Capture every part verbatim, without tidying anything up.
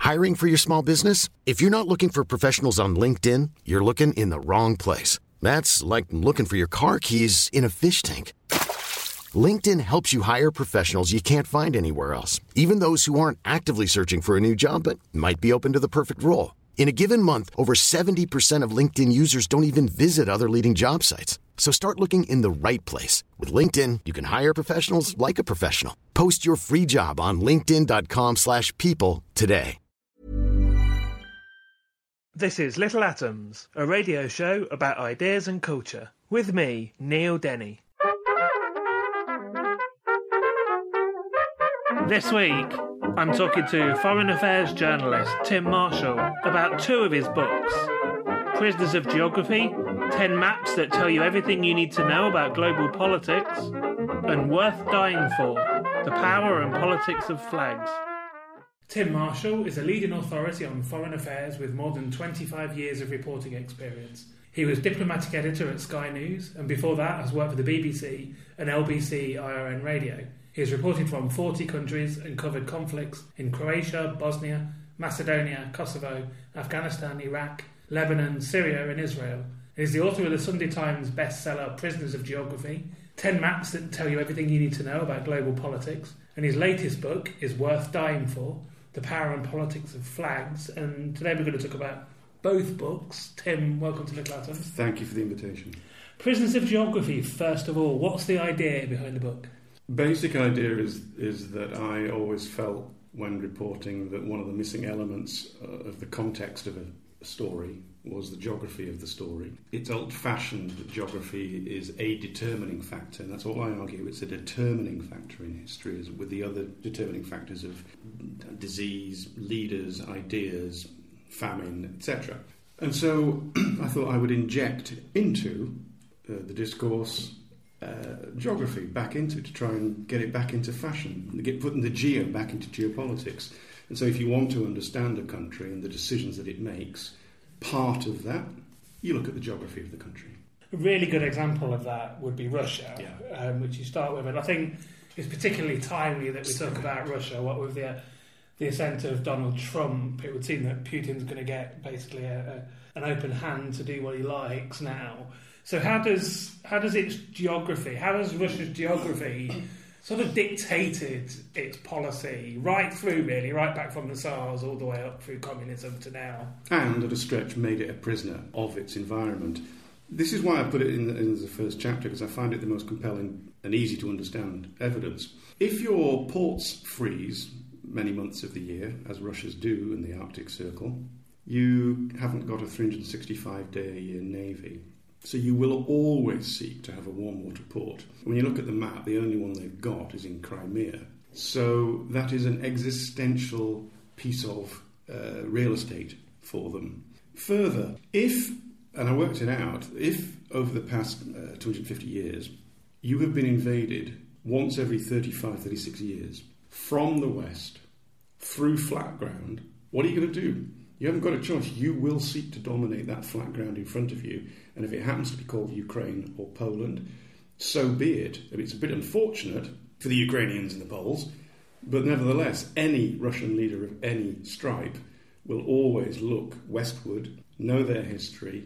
Hiring for your small business? If you're not looking for professionals on LinkedIn, you're looking in the wrong place. That's like looking for your car keys in a fish tank. LinkedIn helps you hire professionals you can't find anywhere else, even those who aren't actively searching for a new job but might be open to the perfect role. In a given month, over seventy percent of LinkedIn users don't even visit other leading job sites. So start looking in the right place. With LinkedIn, you can hire professionals like a professional. Post your free job on linkedin.com slash people today. This is Little Atoms, a radio show about ideas and culture. With me, Neil Denny. This week, I'm talking to Foreign Affairs journalist Tim Marshall about two of his books, Prisoners of Geography, ten maps that tell you everything you need to know about global politics, and Worth Dying For, the power and politics of flags. Tim Marshall is a leading authority on foreign affairs with more than twenty-five years of reporting experience. He was diplomatic editor at Sky News, and before that has worked for the B B C and L B C I R N Radio. He has reported from forty countries and covered conflicts in Croatia, Bosnia, Macedonia, Kosovo, Afghanistan, Iraq, Lebanon, Syria and Israel. He is the author of the Sunday Times bestseller Prisoners of Geography, ten maps that tell you everything you need to know about global politics, and his latest book is Worth Dying For, the power and politics of flags. And today we're going to talk about both books. Tim, welcome to Little Atoms. Thank you for the invitation. Prisoners of Geography, first of all, what's the idea behind the book? Basic idea is is that I always felt when reporting that one of the missing elements uh, of the context of a story was the geography of the story. It's old-fashioned that geography is a determining factor, and that's all I argue. It's a determining factor in history, as with the other determining factors of disease, leaders, ideas, famine, et cetera. And so I thought I would inject into uh, the discourse Uh, geography back into to try and get it back into fashion, get putting the geo back into geopolitics. And so if you want to understand a country and the decisions that it makes, part of that, you look at the geography of the country. A really good example of that would be Russia, yeah. um, which you start with. And I think it's particularly timely that we talk about Russia. What with the the ascent of Donald Trump, it would seem that Putin's going to get basically a, a, an open hand to do what he likes now. So how does how does its geography, how has Russia's geography sort of dictated its policy right through, really, right back from the Tsars all the way up through communism to now? And at a stretch made it a prisoner of its environment. This is why I put it in the, in the first chapter, because I find it the most compelling and easy to understand evidence. If your ports freeze many months of the year, as Russia's do in the Arctic Circle, you haven't got a three hundred sixty-five day a year navy. So you will always seek to have a warm water port. When you look at the map, the only one they've got is in Crimea. So that is an existential piece of uh, real estate for them. Further, if, and I worked it out, if over the past uh, two hundred fifty years, you have been invaded once every thirty-five, thirty-six years from the west through flat ground, what are you going to do? You haven't got a choice. You will seek to dominate that flat ground in front of you. And if it happens to be called Ukraine or Poland, so be it. I mean, it's a bit unfortunate for the Ukrainians and the Poles, but nevertheless, any Russian leader of any stripe will always look westward, know their history,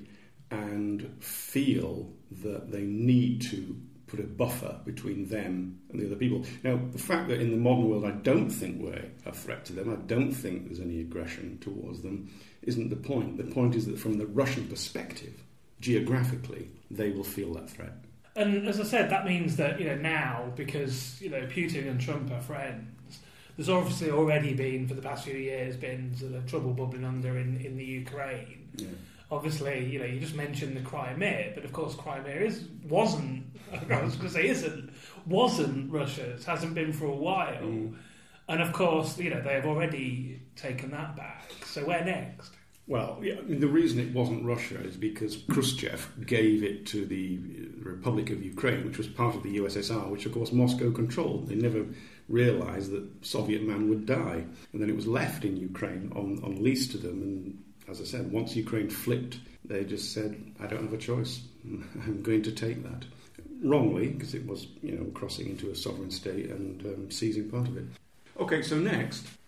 and feel that they need to put a buffer between them and the other people. Now, the fact that in the modern world I don't think we're a threat to them, I don't think there's any aggression towards them, isn't the point. The point is that from the Russian perspective, geographically, they will feel that threat. And as I said, that means that, you know, now, because, you know, Putin and Trump are friends, there's obviously already been, for the past few years, been sort of trouble bubbling under in, in the Ukraine. Yeah. Obviously, you know, you just mentioned the Crimea, but of course Crimea is, wasn't, I was going to say isn't, wasn't Russia's, hasn't been for a while. Mm. And of course, you know, they have already taken that back. So where next? Well, yeah, I mean, the reason it wasn't Russia is because Khrushchev gave it to the Republic of Ukraine, which was part of the U S S R, which of course Moscow controlled. They never realised that Soviet man would die. And then it was left in Ukraine on, on lease to them. And as I said, once Ukraine flipped, they just said, I don't have a choice. I'm going to take that. Wrongly, because it was, you know, crossing into a sovereign state and um, seizing part of it. Okay, so next,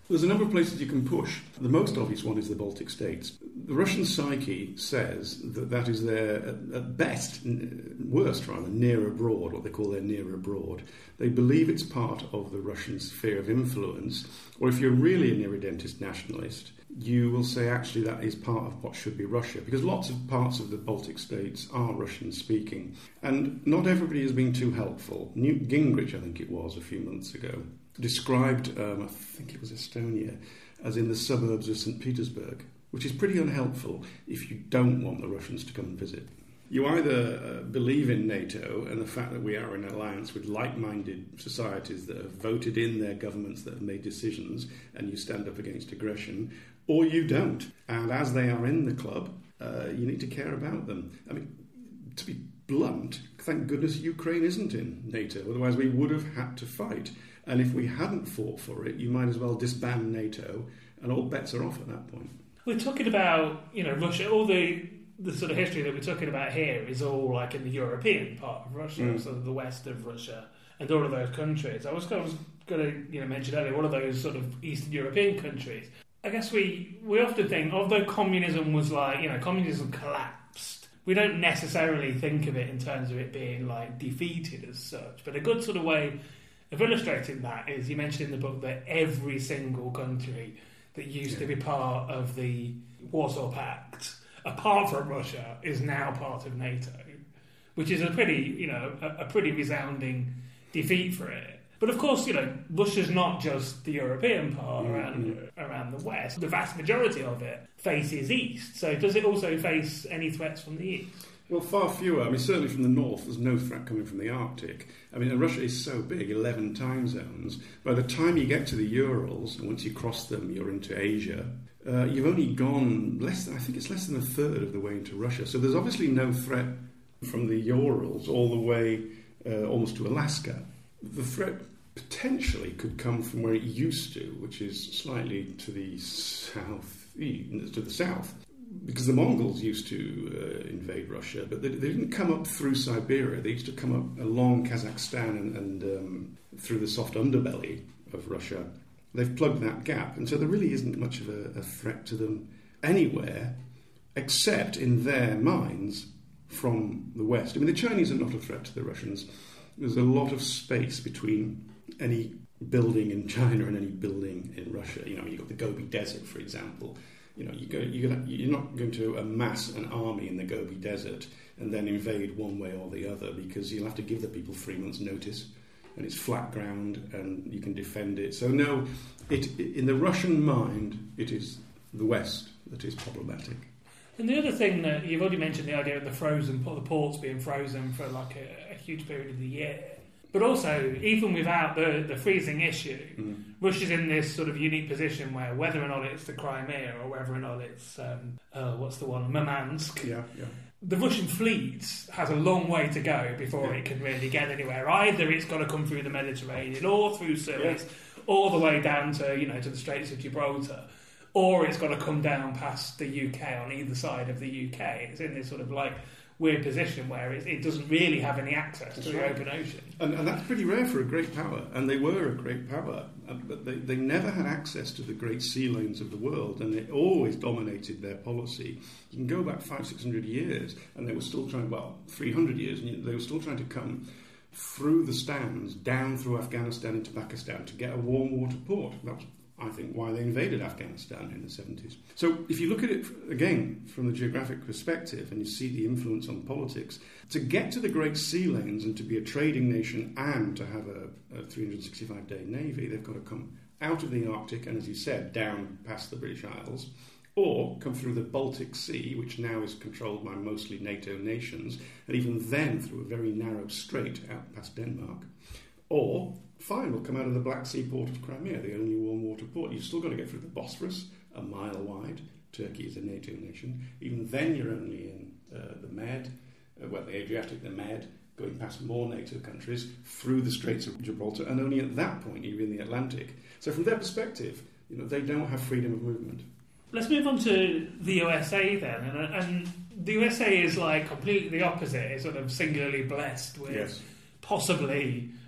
There's a number of places you can push. The most obvious one is the Baltic states. The Russian psyche says that that is their, at best, worst rather, near abroad, what they call their near abroad. They believe it's part of the Russian sphere of influence, or if you're really an irredentist nationalist, you will say actually that is part of what should be Russia, because lots of parts of the Baltic states are Russian-speaking. And not everybody has been too helpful. Newt Gingrich, I think it was, a few months ago, described, um, I think it was Estonia, as in the suburbs of Saint Petersburg, which is pretty unhelpful if you don't want the Russians to come and visit. You either uh, believe in NATO and the fact that we are in alliance with like-minded societies that have voted in their governments that have made decisions, and you stand up against aggression, or you don't. And as they are in the club, uh, you need to care about them. I mean, to be blunt, thank goodness Ukraine isn't in NATO, otherwise we would have had to fight. And if we hadn't fought for it, you might as well disband NATO, and all bets are off at that point. We're talking about, you know, Russia, all the the sort of history that we're talking about here is all like in the European part of Russia, mm. sort of the west of Russia, and all of those countries. I was, I was going to you know, mention earlier, all of those sort of Eastern European countries. I guess we, we often think, although communism was like, you know, communism collapsed, we don't necessarily think of it in terms of it being like defeated as such. But a good sort of way of illustrating that is, you mentioned in the book that every single country that used yeah. to be part of the Warsaw Pact, apart from Russia, is now part of NATO, which is a pretty, you know, a, a pretty resounding defeat for it. But of course, you know, Russia's not just the European part mm-hmm. around around the West. The vast majority of it faces east. So does it also face any threats from the east? Well, far fewer. I mean, certainly from the north, there's no threat coming from the Arctic. I mean, Russia is so big, eleven time zones. By the time you get to the Urals, and once you cross them, you're into Asia, uh, you've only gone less than, I think it's less than a third of the way into Russia. So there's obviously no threat from the Urals all the way uh, almost to Alaska. The threat potentially could come from where it used to, which is slightly to the south, to the south. Because the Mongols used to uh, invade Russia, but they, they didn't come up through Siberia. They used to come up along Kazakhstan and, and um, through the soft underbelly of Russia. They've plugged that gap, and so there really isn't much of a, a threat to them anywhere, except in their minds from the West. I mean, the Chinese are not a threat to the Russians. There's a lot of space between any building in China and any building in Russia. You know, you've got the Gobi Desert, for example. You know, you go, you're, gonna, you're not going to amass an army in the Gobi Desert and then invade one way or the other, because you'll have to give the people three months' notice, and it's flat ground and you can defend it. So no, it, in the Russian mind, it is the West that is problematic. And the other thing that you've already mentioned, the idea of the frozen, the ports being frozen for like a, a huge period of the year. But also, even without the, the freezing issue, mm. Russia's in this sort of unique position where whether or not it's the Crimea or whether or not it's, um, uh, what's the one, Murmansk, yeah, yeah. the Russian fleet has a long way to go before yeah. it can really get anywhere. Either it's got to come through the Mediterranean or through Suez, yeah. all the way down to, you know, to the Straits of Gibraltar, or it's got to come down past the U K on either side of the U K. It's in this sort of like weird position where it, it doesn't really have any access that's to right. the open ocean. And, and that's pretty rare for a great power, and they were a great power, but they, they never had access to the great sea lanes of the world, and it always dominated their policy. You can go back five, six hundred years, and they were still trying, well, three hundred years, and they were still trying to come through the stands, down through Afghanistan into Pakistan to get a warm water port. That was, I think, why they invaded Afghanistan in the seventies. So if you look at it, again, from the geographic perspective, and you see the influence on politics, to get to the great sea lanes and to be a trading nation and to have a, a three hundred sixty-five day navy, they've got to come out of the Arctic and, as you said, down past the British Isles, or come through the Baltic Sea, which now is controlled by mostly NATO nations, and even then through a very narrow strait out past Denmark, or fine, we'll come out of the Black Sea port of Crimea, the only warm water port. You've still got to get through the Bosphorus, a mile wide. Turkey is a NATO nation. Even then you're only in uh, the Med, uh, well, the Adriatic, the Med, going past more NATO countries, through the Straits of Gibraltar, and only at that point you're in the Atlantic. So from their perspective, you know, they don't have freedom of movement. Let's move on to the U S A then. And, and the U S A is like completely the opposite. It's sort of singularly blessed with yes. possibly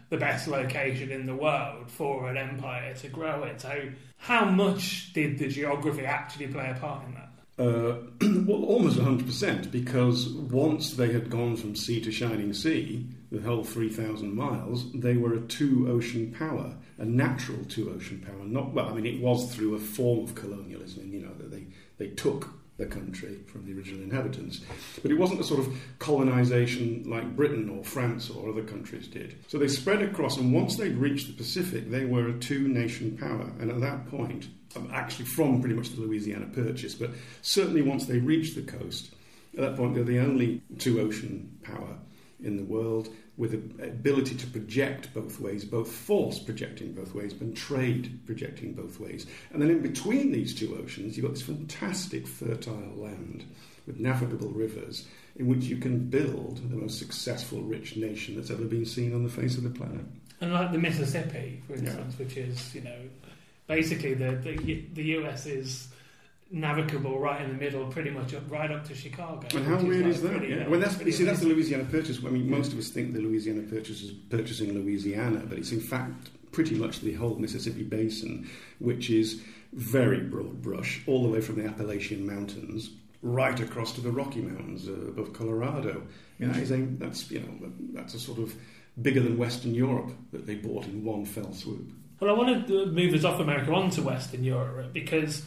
the best location in the world for an empire to grow it. So how much did the geography actually play a part in that? Uh, well, almost one hundred percent, because once they had gone from sea to shining sea, the whole three thousand miles, they were a two-ocean power, a natural two-ocean power. Not well, I mean, it was through a form of colonialism, you know, that they, they took the country from the original inhabitants. But it wasn't a sort of colonisation like Britain or France or other countries did. So they spread across, and once they'd reached the Pacific, they were a two-nation power. And at that point, actually from pretty much the Louisiana Purchase, but certainly once they reached the coast, at that point they're the only two-ocean power in the world, with the ability to project both ways, both force projecting both ways, but trade projecting both ways. And then in between these two oceans, you've got this fantastic fertile land with navigable rivers in which you can build the most successful, rich nation that's ever been seen on the face of the planet. And like the Mississippi, for instance, yeah. which is, you know, basically the, the, the U S is navigable right in the middle, pretty much up, right up to Chicago. And how weird is, is like that? pretty, Yeah. you know, Well, that's, you see, that's the amazing. Louisiana Purchase. I mean, most of us think the Louisiana Purchase is purchasing Louisiana, but it's in fact pretty much the whole Mississippi Basin, which is very broad brush, all the way from the Appalachian Mountains right across to the Rocky Mountains uh, above Colorado. You know, that is a, that's you know that's a sort of bigger than Western Europe that they bought in one fell swoop. Well, I want to move us off America onto Western Europe because,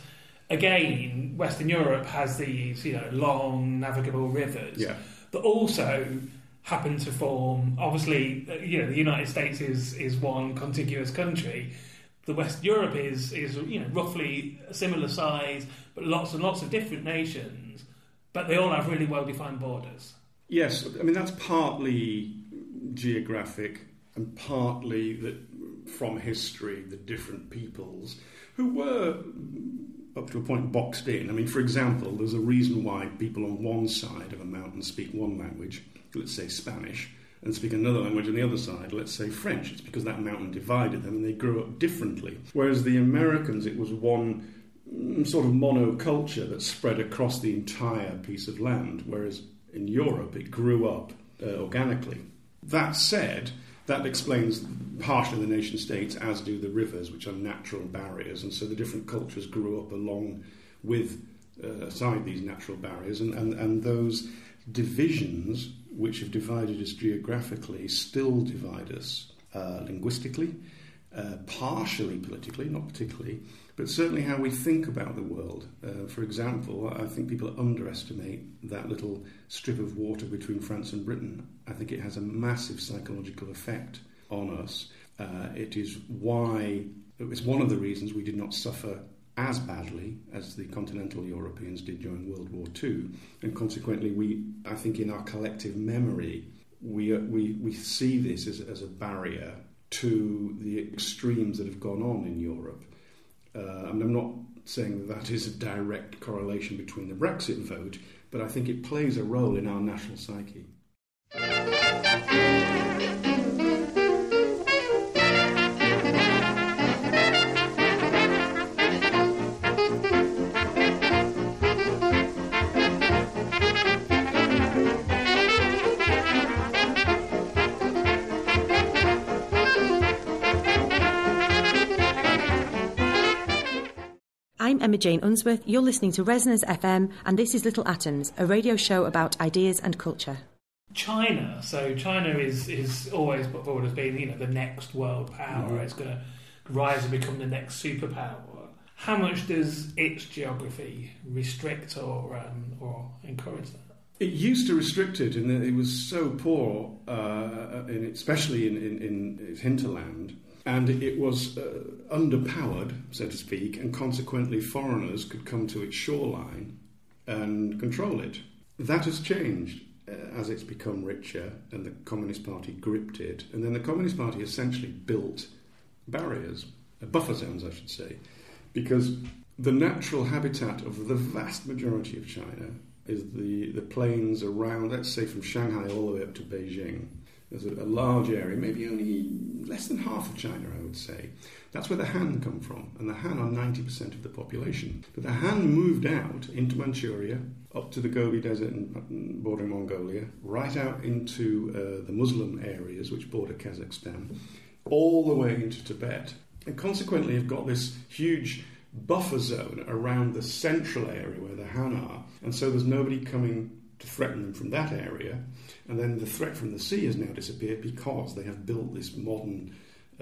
again, Western Europe has these, you know, long navigable rivers yeah. that also happen to form. Obviously, you know, the United States is is one contiguous country. The West Europe is is you know roughly a similar size, but lots and lots of different nations, but they all have really well defined borders. Yes, I mean that's partly geographic and partly that from history, the different peoples who were up to a point boxed in. I mean, for example, there's a reason why people on one side of a mountain speak one language, let's say Spanish, and speak another language on the other side, let's say French. It's because that mountain divided them and they grew up differently. Whereas the Americans, it was one sort of monoculture that spread across the entire piece of land, whereas in Europe it grew up uh, organically. That said, that explains partially the nation states, as do the rivers, which are natural barriers, and so the different cultures grew up along with, uh, aside these natural barriers, and, and, and those divisions which have divided us geographically still divide us uh, linguistically, uh, partially politically, not particularly, but certainly how we think about the world. Uh, for example, I think people underestimate that little strip of water between France and Britain. I think it has a massive psychological effect on us. Uh, it is why, it's one of the reasons we did not suffer as badly as the continental Europeans did during World War Two, and consequently, we, I think, in our collective memory, we uh, we we see this as, as a barrier to the extremes that have gone on in Europe. Uh, and I'm not saying that that is a direct correlation between the Brexit vote, but I think it plays a role in our national psyche. I'm Emma Jane Unsworth, you're listening to Resonance F M, and this is Little Atoms, a radio show about ideas and culture. China, so China is, is always put forward as being, you know, the next world power. Mm-hmm. It's going to rise and become the next superpower. How much does its geography restrict or um, or encourage that? It used to restrict it, and it was so poor, uh, in, especially in, in, in its hinterland. And it was uh, underpowered, so to speak, and consequently foreigners could come to its shoreline and control it. That has changed uh, as it's become richer and the Communist Party gripped it. And then the Communist Party essentially built barriers, uh, buffer zones, I should say, because the natural habitat of the vast majority of China is the, the plains around, let's say from Shanghai all the way up to Beijing. There's a, a large area, maybe only less than half of China, I would say. That's where the Han come from, and the Han are ninety percent of the population. But the Han moved out into Manchuria, up to the Gobi Desert and bordering Mongolia, right out into uh, the Muslim areas which border Kazakhstan, all the way into Tibet. And consequently, you've got this huge buffer zone around the central area where the Han are, and so there's nobody coming to threaten them from that area. And then the threat from the sea has now disappeared because they have built this modern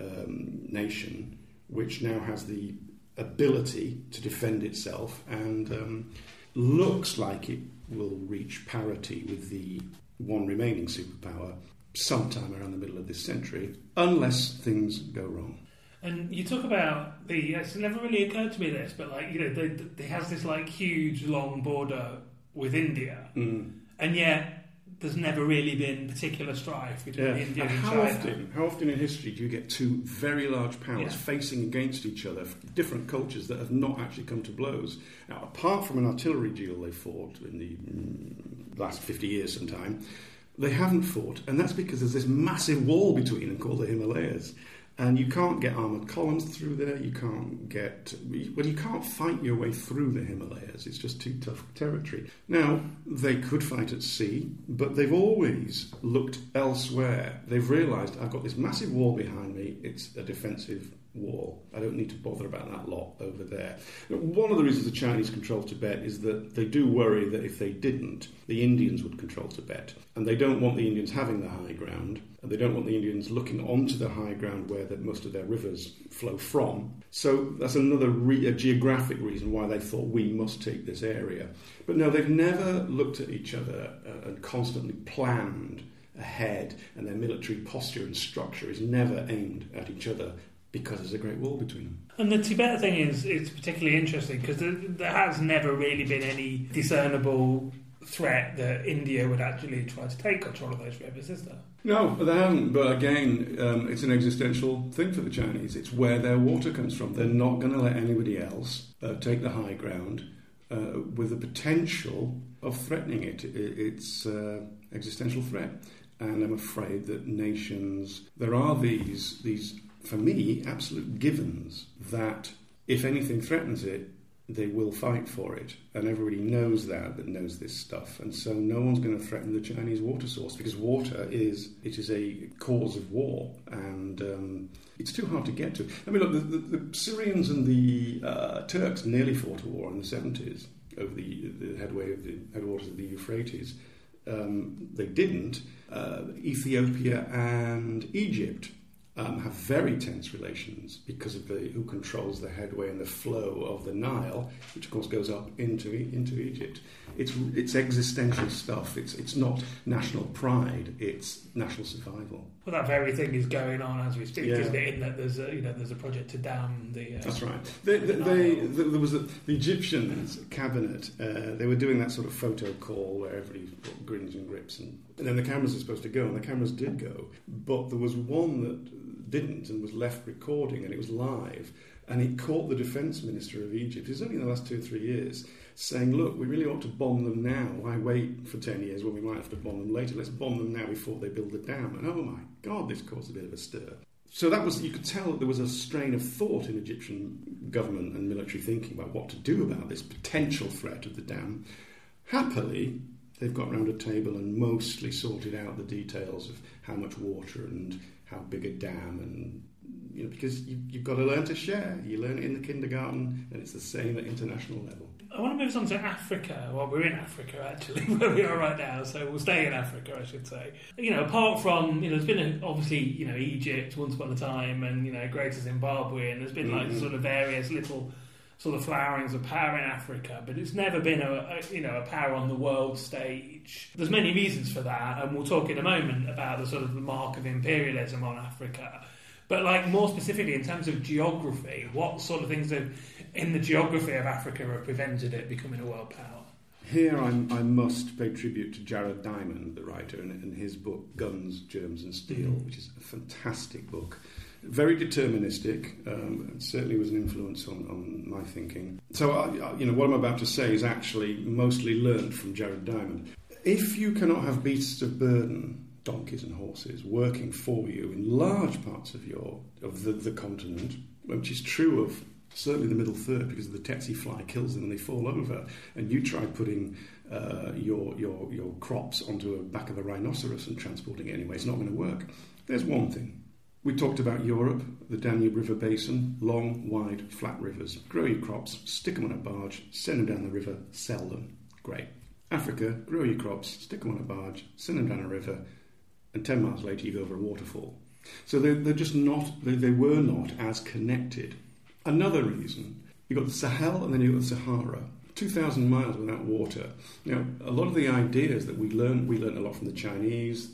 um, nation which now has the ability to defend itself and um, looks like it will reach parity with the one remaining superpower sometime around the middle of this century, unless things go wrong. And you talk about the, it's never really occurred to me this, but like, you know, they, they has this like huge long border with India, mm. and yet there's never really been particular strife between yeah. India and, and how China. Often, how often in history do you get two very large powers yeah. facing against each other, different cultures that have not actually come to blows? Now, apart from an artillery duel they fought in the mm, last fifty years sometime, they haven't fought, and that's because there's this massive wall between them called the Himalayas. And you can't get armoured columns through there, you can't get... Well, you can't fight your way through the Himalayas, it's just too tough territory. Now, they could fight at sea, but they've always looked elsewhere. They've realised, I've got this massive wall behind me, it's a defensive wall. I don't need to bother about that lot over there. One of the reasons the Chinese control Tibet is that they do worry that if they didn't, the Indians would control Tibet. And they don't want the Indians having the high ground, and they don't want the Indians looking onto the high ground where the, most of their rivers flow from. So that's another re- a geographic reason why they thought we must take this area. But no, they've never looked at each other uh, and constantly planned ahead, and their military posture and structure is never aimed at each other, because there's a great wall between them. And the Tibet thing is it's particularly interesting because there, there has never really been any discernible threat that India would actually try to take control of those rivers, is there? No, there hasn't. But again, um, it's an existential thing for the Chinese. It's where their water comes from. They're not going to let anybody else uh, take the high ground uh, with the potential of threatening it. it it's an uh, existential threat. And I'm afraid that nations... There are these these... for me, absolute givens that if anything threatens it, they will fight for it. And everybody knows that, that knows this stuff. And so no one's going to threaten the Chinese water source because water is, it is a cause of war. And um, it's too hard to get to. I mean, look, the, the, the Syrians and the uh, Turks nearly fought a war in the seventies over the, the headway of the headwaters of the Euphrates. Um, they didn't. Uh, Ethiopia and Egypt Um, have very tense relations because of the who controls the headway and the flow of the Nile, which of course goes up into into Egypt. It's it's existential stuff. It's it's not national pride. It's national survival. Well, that very thing is going on as we speak, yeah. isn't it? In that there's a you know there's a project to dam the. Uh, That's right. They, they, they, there was a, the Egyptian cabinet. Uh, they were doing that sort of photo call where everybody grins and grips, and, and then the cameras are supposed to go, and the cameras did go, but there was one that didn't and was left recording, and it was live, and it caught the defence minister of Egypt, it's only in the last two or three years, saying, look, we really ought to bomb them now. Why wait for ten years when we might have to bomb them later? Let's bomb them now before they build the dam. And oh my God, this caused a bit of a stir. So that was, you could tell that there was a strain of thought in Egyptian government and military thinking about what to do about this potential threat of the dam. Happily, they've got round a table and mostly sorted out the details of how much water and how big a dam, and you know, because you, you've got to learn to share. You learn it in the kindergarten, and it's the same at international level. I want to move on to Africa. Well, we're in Africa, actually, where we are right now, so we'll stay in Africa, I should say. You know, apart from, you know, there's been, a, obviously, you know, Egypt once upon a time, and, you know, Greater Zimbabwe, and there's been, like, mm-hmm. sort of various little sort of flowerings of power in Africa, but it's never been a, a you know a power on the world stage. There's many reasons for that, and we'll talk in a moment about the sort of the mark of imperialism on Africa. But like more specifically in terms of geography, what sort of things have, in the geography of Africa have prevented it becoming a world power? Here I'm, I must pay tribute to Jared Diamond, the writer, and, and his book Guns, Germs and Steel, mm-hmm. which is a fantastic book. Very deterministic, um, and certainly was an influence on, on my thinking. So, I, I, you know, what I'm about to say is actually mostly learned from Jared Diamond. If you cannot have beasts of burden donkeys and horses working for you in large parts of your of the, the continent, which is true of certainly the middle third, because the tsetse fly kills them and they fall over, and you try putting uh, your, your, your crops onto the back of a rhinoceros and transporting it anyway, it's not going to work. There's one thing. We talked about Europe, the Danube River Basin, long, wide, flat rivers. Grow your crops, stick them on a barge, send them down the river, sell them. Great. Africa, grow your crops, stick them on a barge, send them down a river, and ten miles later you go over a waterfall. So they're, they're just not, they, they were not as connected. Another reason, you've got the Sahel and then you've got the Sahara. two thousand miles without water. Now, a lot of the ideas that we learned, we learned a lot from the Chinese.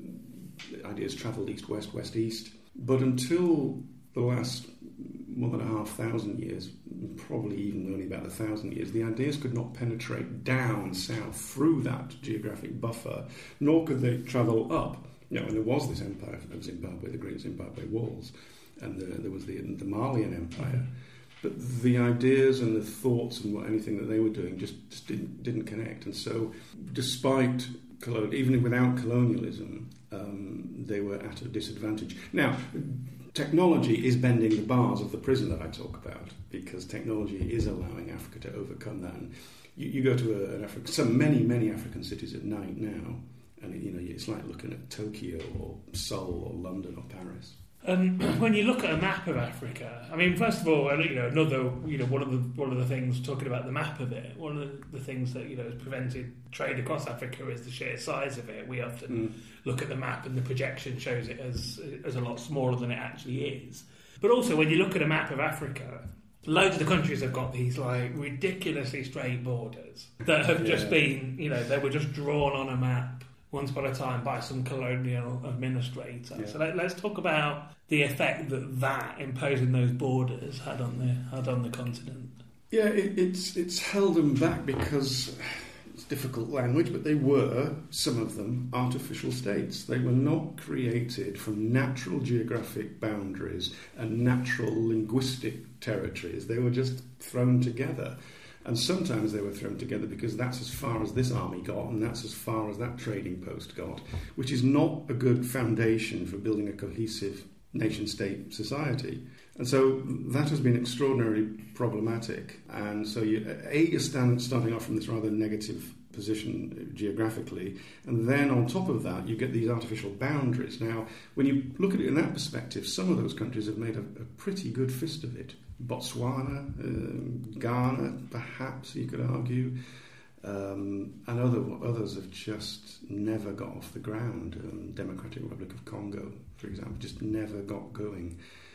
The ideas travelled east-west, west-east. But until the last more than a half thousand years, probably even only about a thousand years, the ideas could not penetrate down south through that geographic buffer, nor could they travel up. You know, and there was this empire of Zimbabwe, the Great Zimbabwe Walls, and the, there was the, the Malian Empire. But the ideas and the thoughts and what, anything that they were doing just, just didn't, didn't connect. And so, despite, even without colonialism, um, they were at a disadvantage. Now, technology is bending the bars of the prison that I talk about, because technology is allowing Africa to overcome that. And you, you go to a, an Africa, so many, many African cities at night now, and you know it's like looking at Tokyo or Seoul or London or Paris. And when you look at a map of Africa, I mean, first of all, you know, another, you know, one of the one of the things talking about the map of it, one of the, the things that you know has prevented trade across Africa is the sheer size of it. We often mm. look at the map and the projection shows it as as a lot smaller than it actually is. But also, when you look at a map of Africa, loads of the countries have got these like ridiculously straight borders that have yeah. just been, you know, they were just drawn on a map once upon a time by some colonial administrator. Yeah. So let, let's talk about the effect that that imposing those borders had on the had on the continent. Yeah, it, it's it's held them back because it's difficult language, but they were, some of them, artificial states. They were not created from natural geographic boundaries and natural linguistic territories. They were just thrown together. And sometimes they were thrown together because that's as far as this army got and that's as far as that trading post got, which is not a good foundation for building a cohesive nation-state society. And so that has been extraordinarily problematic. And so you, A, you're stand, starting off from this rather negative position geographically, and then on top of that you get these artificial boundaries. Now, when you look at it in that perspective, some of those countries have made a, a pretty good fist of it. Botswana, uh, Ghana, perhaps you could argue, um, and other others have just never got off the ground. Um, Democratic Republic of Congo, for example, just never got going.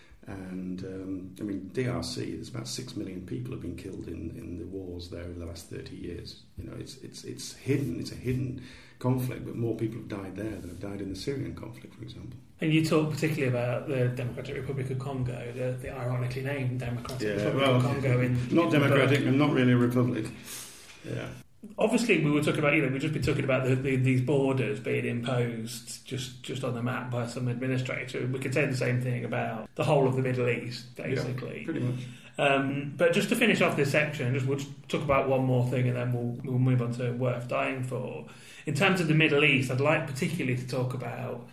And um, I mean, D R C, there's about six million people have been killed in, in the wars there over the last thirty years. You know, it's it's it's hidden. It's a hidden conflict, but more people have died there than have died in the Syrian conflict, for example. And you talk particularly about the Democratic Republic of Congo, the, the ironically named Democratic yeah, Republic well, of Congo. In, not in democratic and not really a republic. Yeah. Obviously, we were talking about, you know, we've just been talking about the, the, these borders being imposed just, just on the map by some administrator. We could say the same thing about the whole of the Middle East, basically. Yeah, pretty much. Um, but just to finish off this section, just we'll just talk about one more thing and then we'll, we'll move on to Worth Dying For. In terms of the Middle East, I'd like particularly to talk about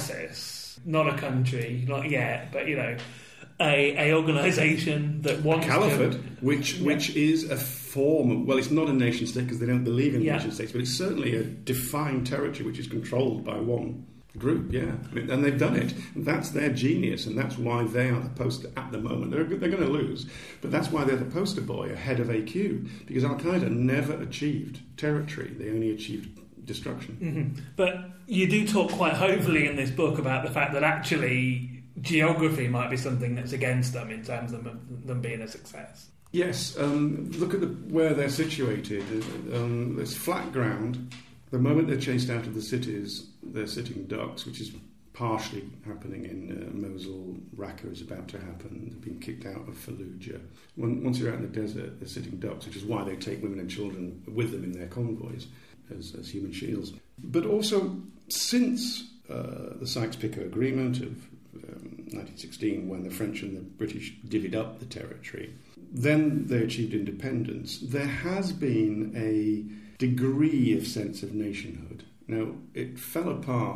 ISIS. Not a country, not yet, but, you know, a, a organisation that wants a caliphate, to, which yeah. which is a form of, well, it's not a nation state because they don't believe in yeah. nation states, but it's certainly a defined territory which is controlled by one group, yeah. I mean, and they've done it. And that's their genius, and that's why they are the poster at the moment. They're, they're going to lose, but that's why they're the poster boy ahead of A Q, because Al-Qaeda never achieved territory. They only achieved destruction. Mm-hmm. But you do talk quite hopefully in this book about the fact that actually geography might be something that's against them in terms of them being a success. Yes, um, look at the, where they're situated. Um, there's flat ground. The moment they're chased out of the cities, they're sitting ducks, which is partially happening in uh, Mosul. Raqqa is about to happen. They've been kicked out of Fallujah. When, once you're out in the desert, they're sitting ducks, which is why they take women and children with them in their convoys as, as human shields. But also, since uh, the Sykes-Picot Agreement of um, nineteen sixteen, when the French and the British divvied up the territory, then they achieved independence. There has been a degree of sense of nationhood. Now, it fell apart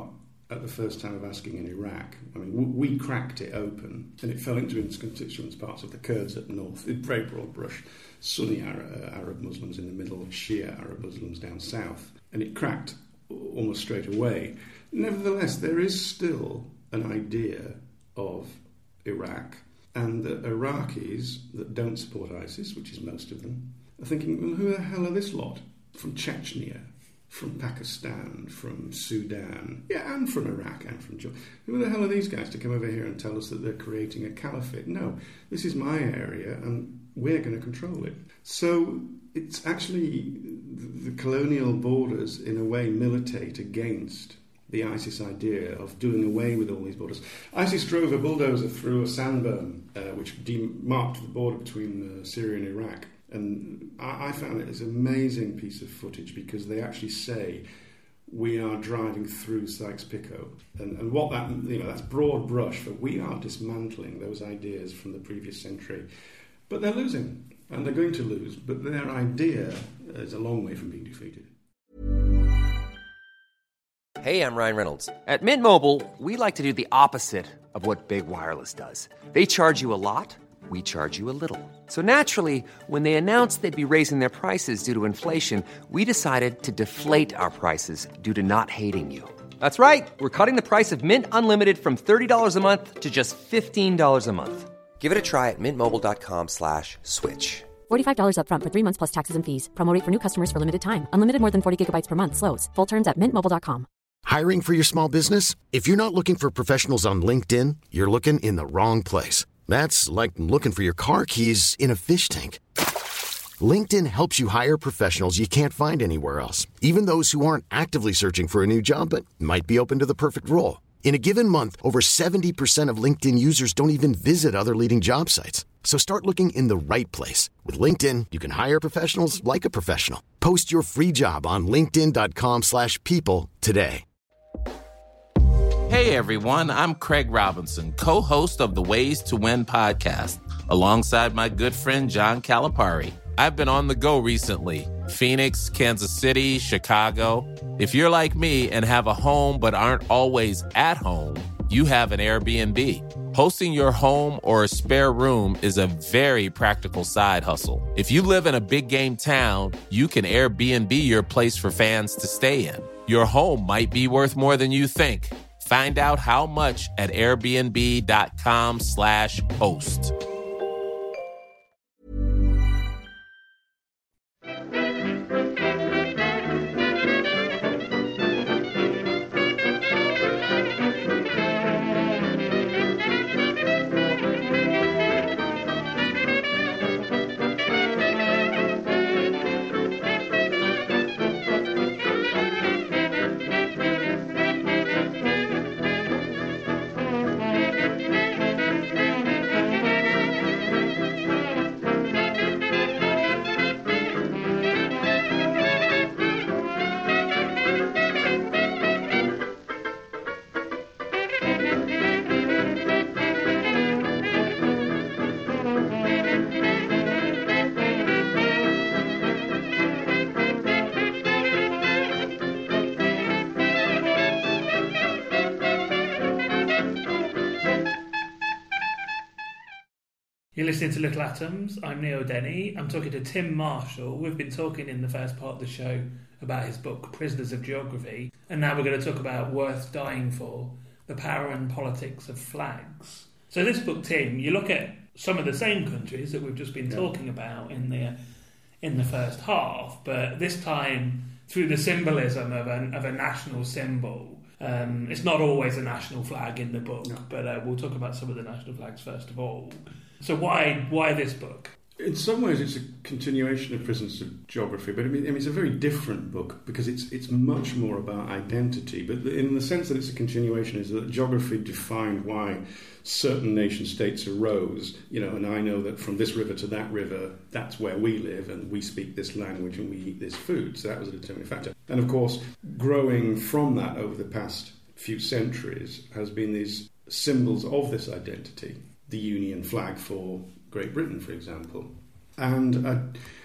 at the first time of asking in Iraq. I mean, we cracked it open, and it fell into its constituent parts of the Kurds at the north, very broad brush, Sunni Arab Muslims in the middle, Shia Arab Muslims down south, and it cracked almost straight away. Nevertheless, there is still an idea of Iraq, and the Iraqis that don't support ISIS, which is most of them, are thinking, well, who the hell are this lot? From Chechnya, from Pakistan, from Sudan, yeah, and from Iraq and from Jordan. Who the hell are these guys to come over here and tell us that they're creating a caliphate? No, this is my area and we're going to control it. So it's actually the colonial borders, in a way, militate against the ISIS idea of doing away with all these borders. ISIS drove a bulldozer through a sandberm, uh, which demarked the border between uh, Syria and Iraq. And I found it as an amazing piece of footage because they actually say, we are driving through Sykes-Picot. And, and what that, you know, that's broad brush, but we are dismantling those ideas from the previous century. But they're losing, and they're going to lose. But their idea is a long way from being defeated. Hey, I'm Ryan Reynolds. At Mint Mobile, we like to do the opposite of what Big Wireless does. They charge you a lot. We charge you a little. So naturally, when they announced they'd be raising their prices due to inflation, we decided to deflate our prices due to not hating you. That's right. We're cutting the price of Mint Unlimited from thirty dollars a month to just fifteen dollars a month. Give it a try at mintmobile.com slash switch. forty-five dollars up front for three months plus taxes and fees. Promo rate for new customers for limited time. Unlimited more than forty gigabytes per month slows. Full terms at mint mobile dot com. Hiring for your small business? If you're not looking for professionals on LinkedIn, you're looking in the wrong place. That's like looking for your car keys in a fish tank. LinkedIn helps you hire professionals you can't find anywhere else, even those who aren't actively searching for a new job but might be open to the perfect role. In a given month, over seventy percent of LinkedIn users don't even visit other leading job sites. So start looking in the right place. With LinkedIn, you can hire professionals like a professional. Post your free job on linkedin.com slash people today. Hey everyone, I'm Craig Robinson, co-host of the Ways to Win podcast, alongside my good friend John Calipari. I've been on the go recently. Phoenix, Kansas City, Chicago. If you're like me and have a home but aren't always at home, you have an Airbnb. Hosting your home or a spare room is a very practical side hustle. If you live in a big game town, you can Airbnb your place for fans to stay in. Your home might be worth more than you think. Find out how much at airbnb.com slash host. You're listening to Little Atoms. I'm Neil Denny. I'm talking to Tim Marshall. We've been talking in the first part of the show about his book, Prisoners of Geography. And now we're going to talk about Worth Dying For, The Power and Politics of Flags. So this book, Tim, you look at some of the same countries that we've just been yeah. talking about in the in the first half, but this time through the symbolism of a, of a national symbol. Um, it's not always a national flag in the book, no. but uh, we'll talk about some of the national flags first of all. So why why this book? In some ways, it's a continuation of Prisoners of Geography, but I mean, it's a very different book because it's it's much more about identity. But in the sense that it's a continuation, is that geography defined why certain nation states arose. You know, and I know that from this river to that river, that's where we live, and we speak this language and we eat this food. So that was a determining factor. And of course, growing from that over the past few centuries has been these symbols of this identity. The Union flag for Great Britain, for example. And I,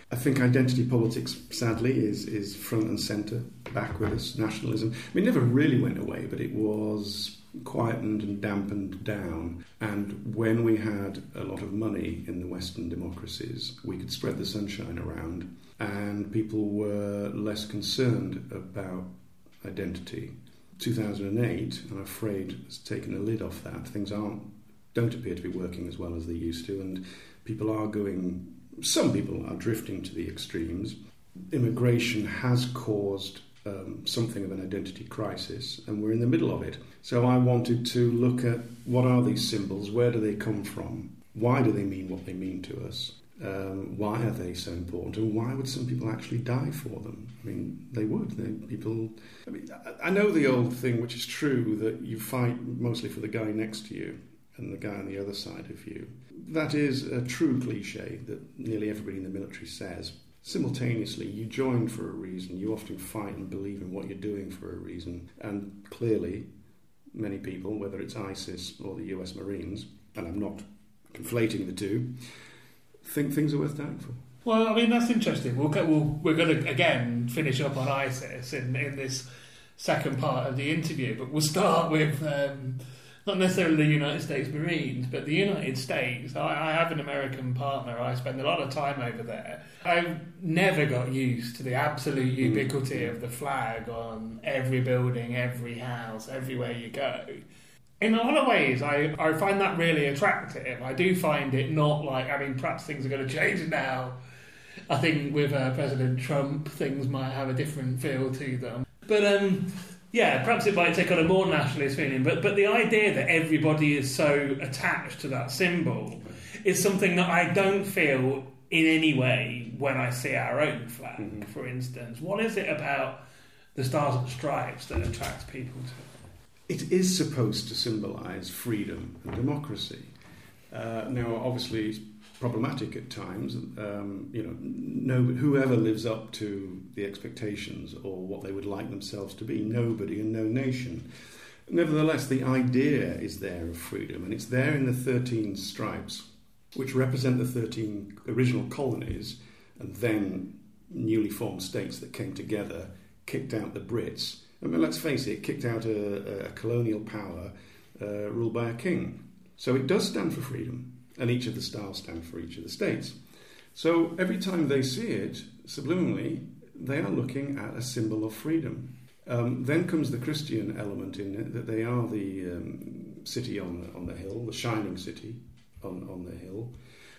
I think identity politics, sadly, is, is front and centre, back with us. Nationalism, I mean, it never really went away, but it was quietened and dampened down. And when we had a lot of money in the Western democracies, we could spread the sunshine around, and people were less concerned about identity. two thousand eight, I'm afraid, has taken a lid off that. Things aren't don't appear to be working as well as they used to, and people are going, some people are drifting to the extremes. Immigration has caused um, something of an identity crisis, and we're in the middle of it. So I wanted to look at what are these symbols, where do they come from, why do they mean what they mean to us, um, why are they so important, and why would some people actually die for them? I mean, they would. They, people. I mean, I know the old thing, which is true, that you fight mostly for the guy next to you and the guy on the other side of you. That is a true cliche that nearly everybody in the military says. Simultaneously, you join for a reason. You often fight and believe in what you're doing for a reason. And clearly, many people, whether it's ISIS or the U S Marines, and I'm not conflating the two, think things are worth dying for. Well, I mean, that's interesting. We'll, we'll, we're going to, again, finish up on ISIS in, in this second part of the interview, but we'll start with... Um, not necessarily the United States Marines, but the United States. I, I have an American partner. I spend a lot of time over there. I've never got used to the absolute ubiquity of the flag on every building, every house, everywhere you go. In a lot of ways, I, I find that really attractive. I do find it not like, I mean, perhaps things are going to change now. I think with uh, President Trump, things might have a different feel to them. But, um... yeah, perhaps it might take on a more nationalist feeling, but but the idea that everybody is so attached to that symbol is something that I don't feel in any way when I see our own flag, mm-hmm. for instance. What is it about the Stars and Stripes that attracts people to it? It is supposed to symbolise freedom and democracy. Uh, now, obviously, it's problematic at times. Um, you know, no, whoever lives up to the expectations or what they would like themselves to be, nobody and no nation. Nevertheless, the idea is there of freedom, and it's there in the thirteen stripes, which represent the thirteen original colonies, and then newly formed states that came together, kicked out the Brits. I mean, let's face it, kicked out a, a colonial power uh, ruled by a king. So it does stand for freedom. And each of the stars stand for each of the states. So every time they see it, subliminally, they are looking at a symbol of freedom. Um, then comes the Christian element in it, that they are the um, city on the, on the hill, the shining city on, on the hill.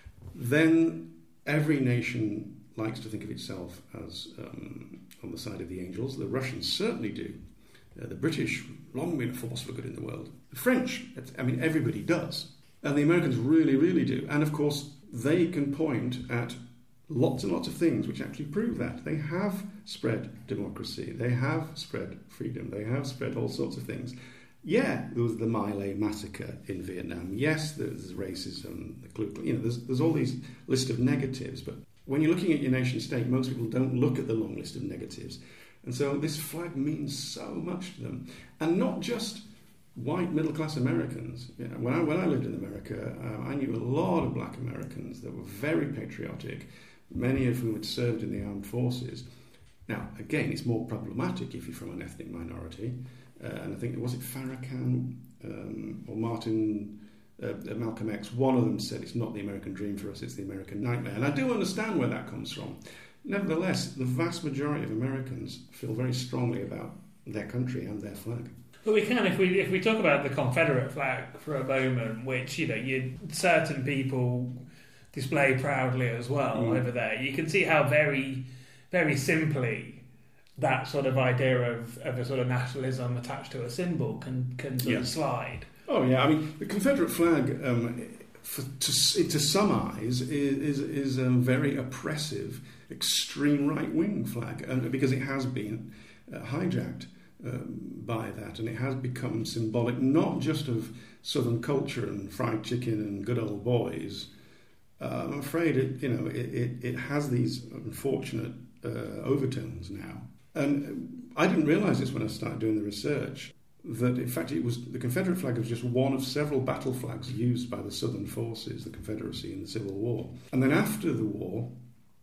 Then every nation likes to think of itself as um, on the side of the angels. The Russians certainly do. Uh, the British, long been a force for good in the world. The French, I mean, everybody does. And the Americans really, really do. And of course, they can point at lots and lots of things which actually prove that. They have spread democracy. They have spread freedom. They have spread all sorts of things. Yeah, there was the My Lai massacre in Vietnam. Yes, there's racism, the Ku Klux, you know, there's, there's all these list of negatives. But when you're looking at your nation state, most people don't look at the long list of negatives. And so this flag means so much to them. And not just white middle-class Americans. You know, when I when I lived in America, uh, I knew a lot of black Americans that were very patriotic, many of whom had served in the armed forces. Now, again, it's more problematic if you're from an ethnic minority. Uh, and I think, was it Farrakhan um, or Martin, uh, Malcolm X? One of them said it's not the American dream for us, it's the American nightmare. And I do understand where that comes from. Nevertheless, the vast majority of Americans feel very strongly about their country and their flag. But we can, if we if we talk about the Confederate flag for a moment, which, you know, you certain people display proudly as well mm. over there. You can see how very, very simply that sort of idea of, of a sort of nationalism attached to a symbol can can sort yeah. of slide. Oh yeah, I mean the Confederate flag, um, for, to to sum eyes, is is, is a very oppressive, extreme right wing flag, and because it has been uh, hijacked. Um, by that, and it has become symbolic not just of Southern culture and fried chicken and good old boys. Uh, I'm afraid it, you know, it, it, it has these unfortunate uh, overtones now. And I didn't realise this when I started doing the research, that in fact it was the Confederate flag was just one of several battle flags used by the Southern forces, the Confederacy in the Civil War. And then after the war,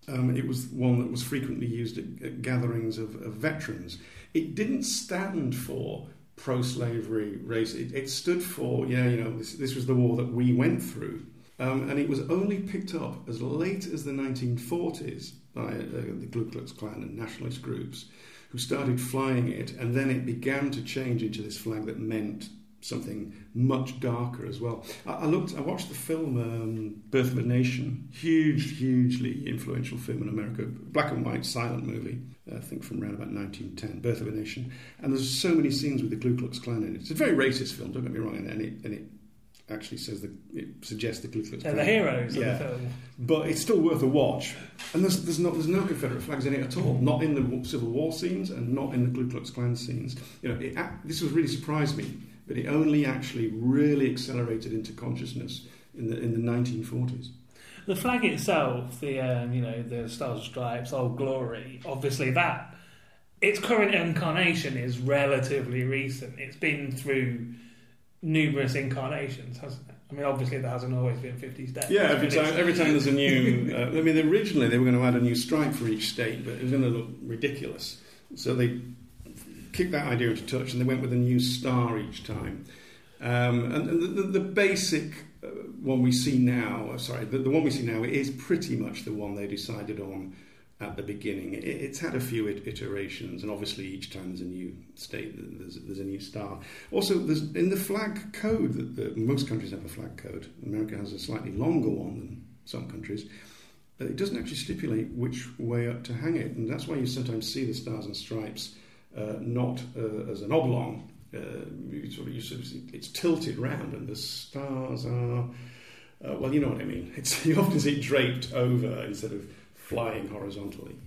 Um, it was one that was frequently used at, at gatherings of, of veterans. It didn't stand for pro-slavery race. It, it stood for, yeah, you know, this, this was the war that we went through. Um, and it was only picked up as late as the nineteen forties by uh, the Ku Klux Klan and nationalist groups who started flying it, and then it began to change into this flag that meant something much darker as well. I, I looked, I watched the film um, Birth of a Nation, huge, hugely influential film in America, black and white silent movie, I think from around about nineteen ten, Birth of a Nation, and there's so many scenes with the Ku Klux Klan in it. It's a very racist film, don't get me wrong, and it, and it actually says that it suggests the Ku Klux Klan. They're the heroes yeah. of the film. But it's still worth a watch. And there's there's not there's no Confederate flags in it at all. Not in the Civil War scenes and not in the Ku Klux Klan scenes. You know, it, this was really surprised me, but it only actually really accelerated into consciousness in the in the nineteen forties. The flag itself, the um, you know the Stars and Stripes, Old Glory, obviously that its current incarnation is relatively recent. It's been through numerous incarnations, hasn't it? I mean, obviously there hasn't always been fifty states. Yeah, every time, every time there's a new... Uh, I mean, originally they were going to add a new stripe for each state, but it was going to look ridiculous. So they kicked that idea into touch and they went with a new star each time. Um, and and the, the, the basic uh, one we see now, uh, sorry, the, the one we see now is pretty much the one they decided on at the beginning. It, it's had a few it, iterations, and obviously each time there's a new state, there's, there's a new star. Also, there's in the flag code, that the, most countries have a flag code. America has a slightly longer one than some countries. But it doesn't actually stipulate which way up to hang it, and that's why you sometimes see the Stars and Stripes uh, not uh, as an oblong. Uh, you sort of, you sort of see it's tilted round, and the stars are uh, well, you know what I mean. It's you often see it draped over instead of flying horizontally.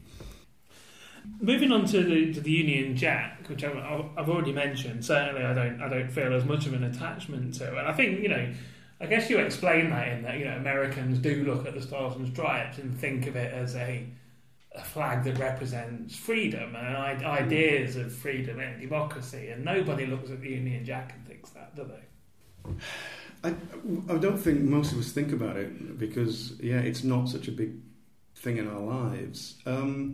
Moving on to the to the Union Jack, which I've, I've already mentioned, certainly I don't I don't feel as much of an attachment to, and I think you know, I guess you explain that in that you know Americans do look at the Stars and Stripes and think of it as a a flag that represents freedom and ideas of freedom and democracy, and nobody looks at the Union Jack and thinks that, do they? I I don't think most of us think about it because yeah, it's not such a big thing in our lives. Um,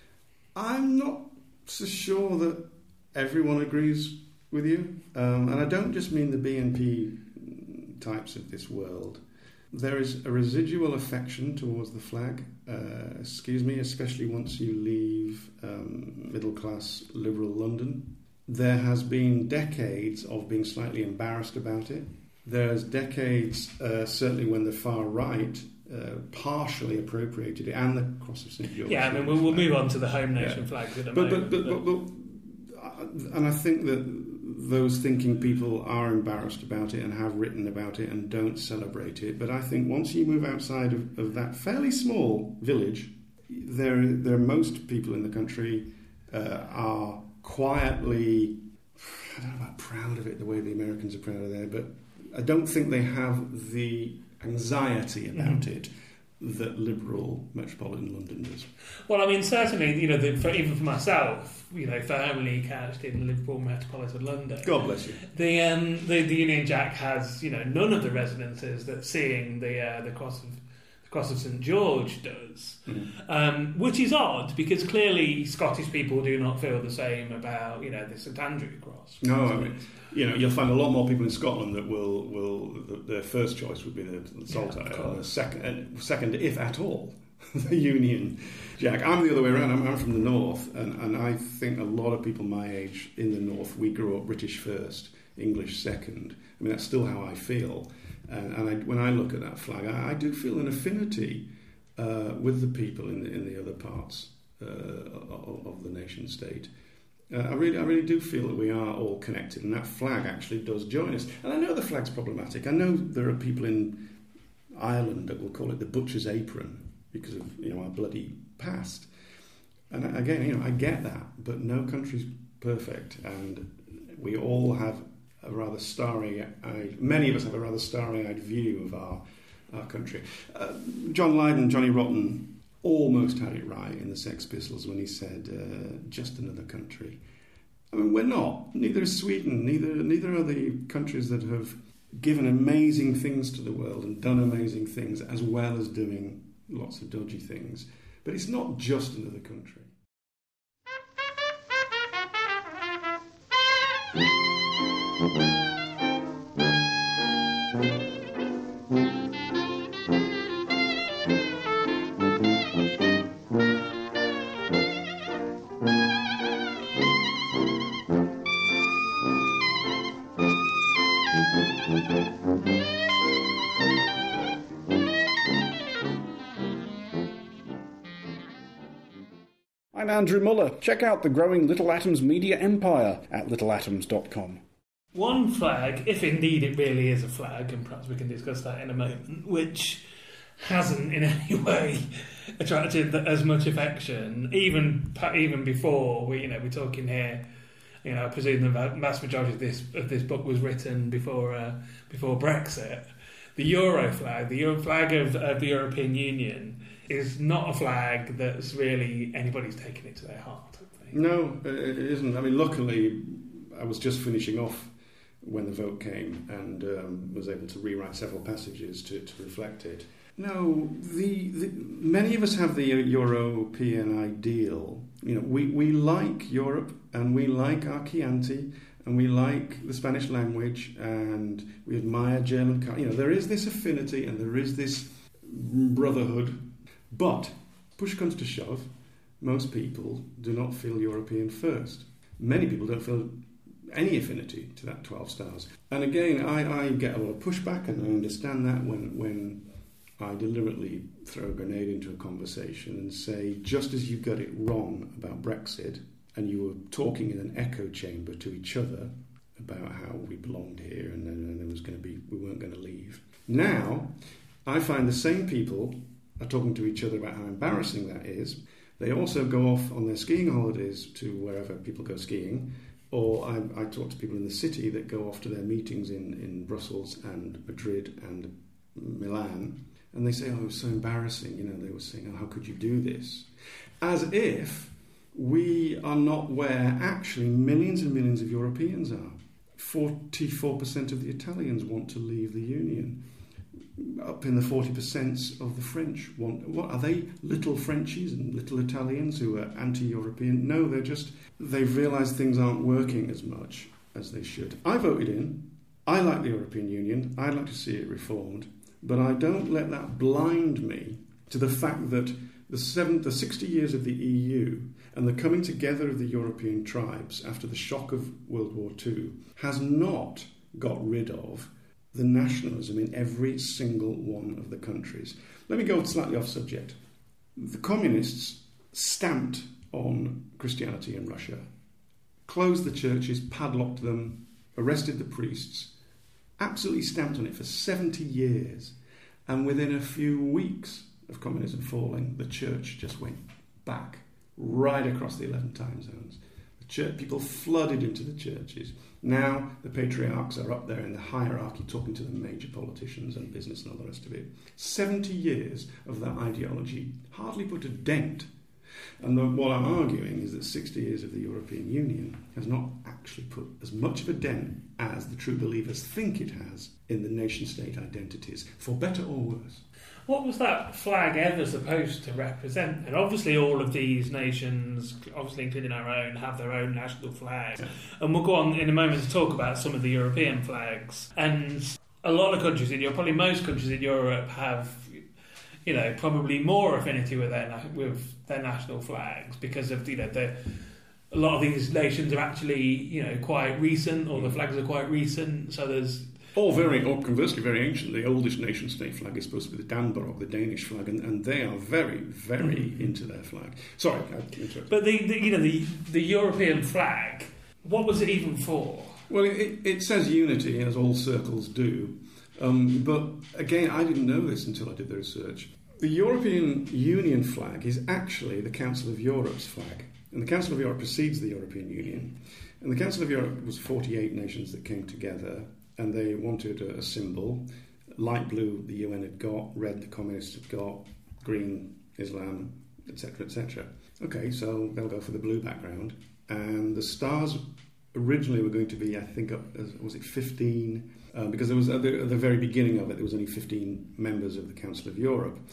I'm not so sure that everyone agrees with you, um, and I don't just mean the B N P types of this world. There is a residual affection towards the flag, uh, excuse me, especially once you leave um, middle-class liberal London. There has been decades of being slightly embarrassed about it. There's decades, uh, certainly when the far right Uh, partially appropriated it, and the Cross of Saint George. Yeah, I mean, we'll, we'll move on to the home nation yeah. flags in a but, moment. But, but, but, but, but, and I think that those thinking people are embarrassed about it and have written about it and don't celebrate it. But I think once you move outside of, of that fairly small village, there, there most people in the country uh, are quietly, I don't know about proud of it the way the Americans are proud of it, but I don't think they have the anxiety about mm-hmm. it that liberal metropolitan London does. Well, I mean, certainly, you know, the, for, even for myself, you know, firmly couched in Liverpool metropolitan London. God bless you. The um, the, the Union Jack has, you know, none of the resonances that seeing the uh, the cross of the cross of Saint George does, mm. um, which is odd because clearly Scottish people do not feel the same about, you know, the Saint Andrew cross. No, I mean, you know, you'll find a lot more people in Scotland that will will their first choice would be the, the Saltire, yeah, and the second, and second, if at all, the Union Jack. I'm the other way around. I'm, I'm from the north, and, and I think a lot of people my age in the north, we grew up British first, English second. I mean, that's still how I feel. And, and I, when I look at that flag, I, I do feel an affinity uh, with the people in the, in the other parts uh, of, of the nation state. Uh, I really, I really do feel that we are all connected, and that flag actually does join us. And I know the flag's problematic. I know there are people in Ireland that will call it the butcher's apron because of you know our bloody past. And again, you know, I get that, but no country's perfect, and we all have a rather starry-eyed, many of us have a rather starry-eyed view of our our country. Uh, John Lydon, Johnny Rotten, almost had it right in the Sex Pistols when he said, uh, "Just another country." I mean, we're not. Neither is Sweden. Neither neither are the countries that have given amazing things to the world and done amazing things, as well as doing lots of dodgy things. But it's not just another country. I'm Andrew Muller. Check out the growing Little Atoms media empire at little atoms dot com. One flag, if indeed it really is a flag, and perhaps we can discuss that in a moment, which hasn't in any way attracted as much affection, even even before we, you know, we're talking here. You know, I presume the vast majority of this of this book was written before uh, before Brexit. The Euro flag, the Euro flag of, of the European Union, is not a flag that's really anybody's taken it to their heart, I think. No, it isn't. I mean, luckily, I was just finishing off when the vote came and um, was able to rewrite several passages to, to reflect it. No, the, the many of us have the European ideal. You know, we, we like Europe and we like our Chianti and we like the Spanish language and we admire German. You know, there is this affinity and there is this brotherhood. But push comes to shove, most people do not feel European first. Many people don't feel any affinity to that twelve stars. And again, I, I get a lot of pushback, and I understand that when, when I deliberately throw a grenade into a conversation and say, just as you got it wrong about Brexit, and you were talking in an echo chamber to each other about how we belonged here and then there was going to be, we weren't going to leave. Now, I find the same people are talking to each other about how embarrassing that is. They also go off on their skiing holidays to wherever people go skiing, or I, I talk to people in the city that go off to their meetings in, in Brussels and Madrid and Milan, and they say, oh, it was so embarrassing, you know, they were saying, oh, how could you do this? As if we are not where actually millions and millions of Europeans are. forty-four percent of the Italians want to leave the Union. Up in the forty percent of the French want... What, are they little Frenchies and little Italians who are anti-European? No, they're just... They've realised things aren't working as much as they should. I voted in. I like the European Union. I'd like to see it reformed. But I don't let that blind me to the fact that the, seven, the sixty years of the E U and the coming together of the European tribes after the shock of World War Two has not got rid of the nationalism in every single one of the countries. Let me go slightly off subject. The communists stamped on Christianity in Russia, closed the churches, padlocked them, arrested the priests, absolutely stamped on it for seventy years. And within a few weeks of communism falling, the church just went back, right across the eleven time zones. The church, people flooded into the churches. Now the patriarchs are up there in the hierarchy talking to the major politicians and business and all the rest of it. seventy years of that ideology hardly put a dent. And the, what I'm arguing is that sixty years of the European Union has not actually put as much of a dent as the true believers think it has in the nation-state identities, for better or worse. What was that flag ever supposed to represent? And obviously all of these nations, obviously including our own, have their own national flag. Yeah. And we'll go on in a moment to talk about some of the European flags. And a lot of countries in Europe, probably most countries in Europe, have, you know, probably more affinity with their with their national flags because of, you know, the, a lot of these nations are actually, you know, quite recent, or the flags are quite recent. So there's... Or very, or conversely, very ancient. The oldest nation-state flag is supposed to be the Dannebrog, the Danish flag, and, and they are very, very mm-hmm. into their flag. Sorry, I interrupted. But the, the, you know, the the European flag, what was it even for? Well, it, it says unity, as all circles do. Um, but again, I didn't know this until I did the research. The European Union flag is actually the Council of Europe's flag, and the Council of Europe precedes the European Union. And the Council of Europe was forty-eight nations that came together. And they wanted a symbol. Light blue, the U N had got. Red, the communists had got. Green, Islam, et cetera, et cetera. Okay, so they'll go for the blue background. And the stars originally were going to be, I think, was it fifteen? Uh, because there was at the, at the very beginning of it, there was only fifteen members of the Council of Europe.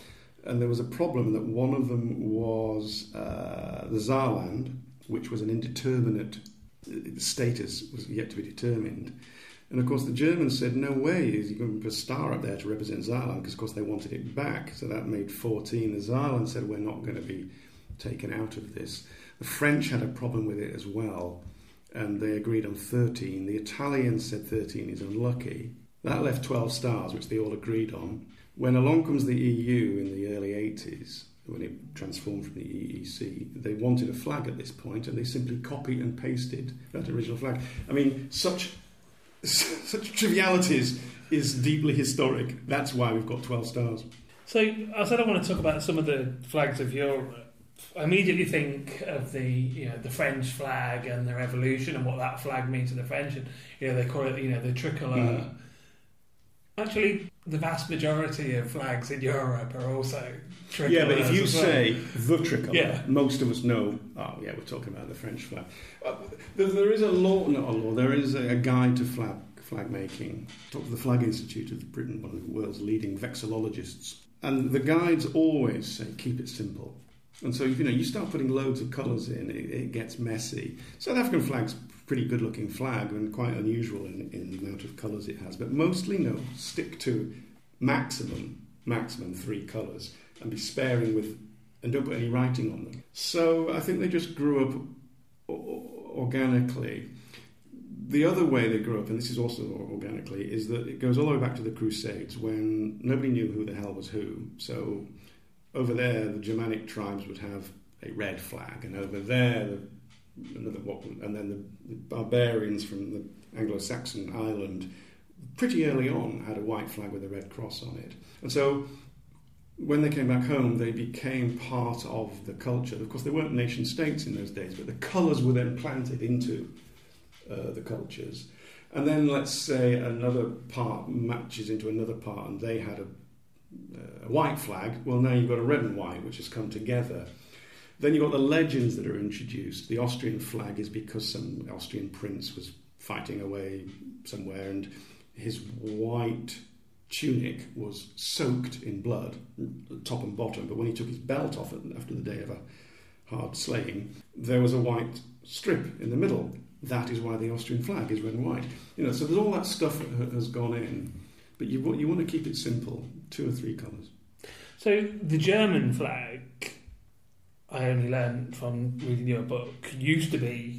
And there was a problem that one of them was uh, the Saarland, which was an indeterminate status, was yet to be determined. And of course the Germans said, no way, is you going to put a star up there to represent Saarland, because of course they wanted it back. So that made fourteen. The Saarland said, we're not going to be taken out of this. The French had a problem with it as well, and they agreed on thirteen. The Italians said thirteen is unlucky. That left twelve stars, which they all agreed on. When along comes the E U in the early eighties, when it transformed from the E E C, they wanted a flag at this point, and they simply copied and pasted that original flag. I mean, such such trivialities is deeply historic. That's why we've got twelve stars. So I said I want to talk about some of the flags of Europe. I immediately think of the you know the French flag and their evolution and what that flag means to the French. And you know they call it you know the tricolour. Mm. Actually, the vast majority of flags in Europe are also tricolours. Yeah, but if you well. say the tricolour, yeah. most of us know, oh yeah, we're talking about the French flag. Uh, there, there is a law, not a law, there is a, a guide to flag flag making. Talk to the Flag Institute of Britain, one of the world's leading vexillologists. And the guides always say, keep it simple. And so, you know, you start putting loads of colours in, it, it gets messy. South African flag's a pretty good-looking flag and quite unusual in, in the amount of colours it has. But mostly, no, stick to maximum, maximum three colours and be sparing with, and don't put any writing on them. So I think they just grew up organically. The other way they grew up, and this is also organically, is that it goes all the way back to the Crusades when nobody knew who the hell was who. So over there, the Germanic tribes would have a red flag, and over there, the, another, and then the, the barbarians from the Anglo-Saxon island, pretty early on, had a white flag with a red cross on it. And so when they came back home, they became part of the culture. Of course, they weren't nation states in those days, but the colours were then planted into uh, the cultures. And then, let's say, another part matches into another part, and they had a a white flag. Well, now you've got a red and white, which has come together. Then you've got the legends that are introduced. The Austrian flag is because some Austrian prince was fighting away somewhere, and his white tunic was soaked in blood, top and bottom. But when he took his belt off after the day of a hard slaying, there was a white strip in the middle. That is why the Austrian flag is red and white. You know, so there's all that stuff that has gone in. But you, you want to keep it simple, two or three colours. So the German flag, I only learned from reading your book, used to be